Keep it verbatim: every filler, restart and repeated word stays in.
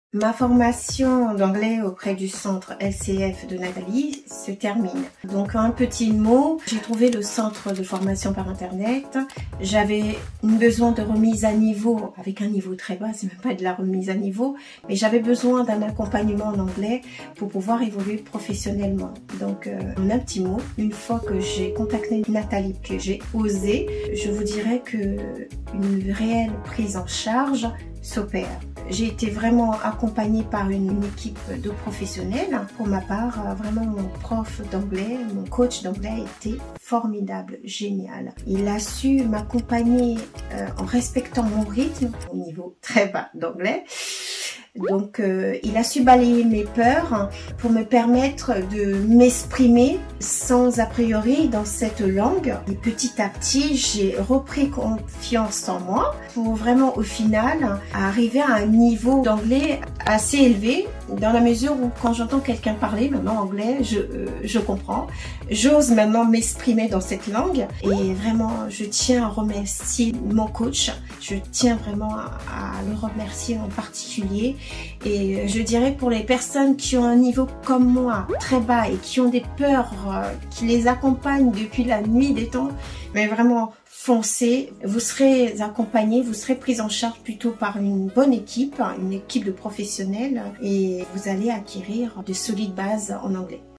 Ma formation d'anglais auprès du centre L C F de Nathalie se termine. Donc un petit mot, j'ai trouvé le centre de formation par internet. J'avais besoin de remise à niveau, avec un niveau très bas, c'est même pas de la remise à niveau, mais j'avais besoin d'un accompagnement en anglais pour pouvoir évoluer professionnellement. Donc euh, en un petit mot, une fois que j'ai contacté Nathalie, que j'ai osé, je vous dirais que une réelle prise en charge s'opère. J'ai été vraiment accompagnée par une, une équipe de professionnels. Pour ma part, vraiment mon prof d'anglais, mon coach d'anglais a été formidable, génial. Il a su m'accompagner euh, en respectant mon rythme, au niveau très bas d'anglais. Donc euh, il a su balayer mes peurs pour me permettre de m'exprimer sans a priori dans cette langue. Et petit à petit, j'ai repris confiance en moi pour vraiment au final arriver à un niveau d'anglais assez élevé, dans la mesure où quand j'entends quelqu'un parler maintenant anglais, je, euh, je comprends. J'ose maintenant m'exprimer dans cette langue et vraiment je tiens à remercier mon coach. Je tiens vraiment à, à le remercier en particulier. Et je dirais pour les personnes qui ont un niveau comme moi très bas et qui ont des peurs euh, qui les accompagnent depuis la nuit des temps, mais vraiment foncez, vous serez accompagné, vous serez pris en charge plutôt par une bonne équipe, une équipe de professionnels et vous allez acquérir de solides bases en anglais.